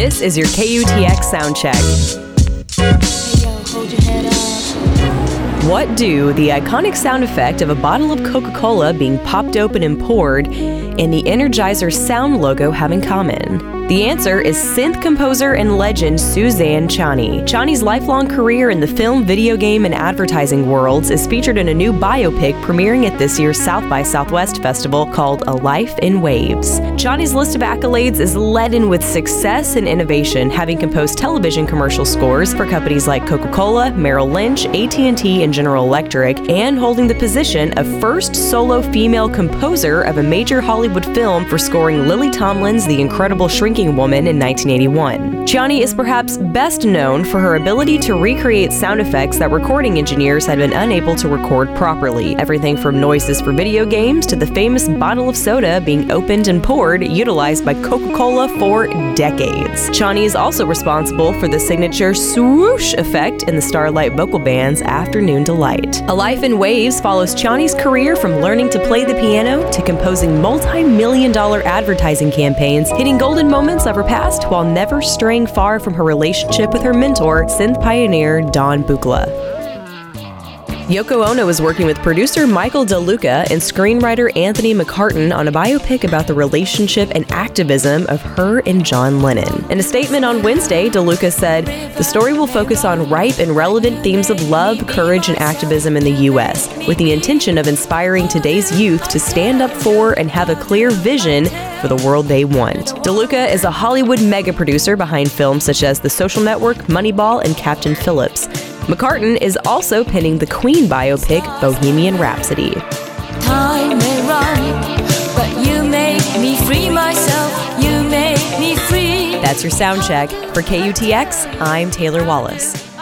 This is your KUTX sound check. What do the iconic sound effect of a bottle of Coca-Cola being popped open and poured and the Energizer sound logo have in common? The answer is synth composer and legend Suzanne Ciani. Ciani's lifelong career in the film, video game, and advertising worlds is featured in a new biopic premiering at this year's South by Southwest festival called A Life in Waves. Ciani's list of accolades is leaden with success and innovation, having composed television commercial scores for companies like Coca-Cola, Merrill Lynch, AT&T, and General Electric, and holding the position of first solo female composer of a major Hollywood film for scoring Lily Tomlin's The Incredible Shrinking Woman in 1981. Ciani is perhaps best known for her ability to recreate sound effects that recording engineers had been unable to record properly. Everything from noises for video games to the famous bottle of soda being opened and poured, utilized by Coca-Cola for decades. Ciani is also responsible for the signature swoosh effect in the Starlight vocal band's Afternoon Delight. A Life in Waves follows Ciani's career from learning to play the piano to composing multi-million-dollar advertising campaigns, hitting golden moments of her past while never straying far from her relationship with her mentor, synth pioneer Don Buchla. Yoko Ono is working with producer Michael DeLuca and screenwriter Anthony McCarten on a biopic about the relationship and activism of her and John Lennon. In a statement on Wednesday, DeLuca said, "The story will focus on ripe and relevant themes of love, courage, and activism in the U.S., with the intention of inspiring today's youth to stand up for and have a clear vision for the world they want." DeLuca is a Hollywood mega producer behind films such as The Social Network, Moneyball, and Captain Phillips. McCarten is also penning the Queen biopic Bohemian Rhapsody. Time may run, but you make me free myself, you make me free. That's your sound check. For KUTX, I'm Taylor Wallace.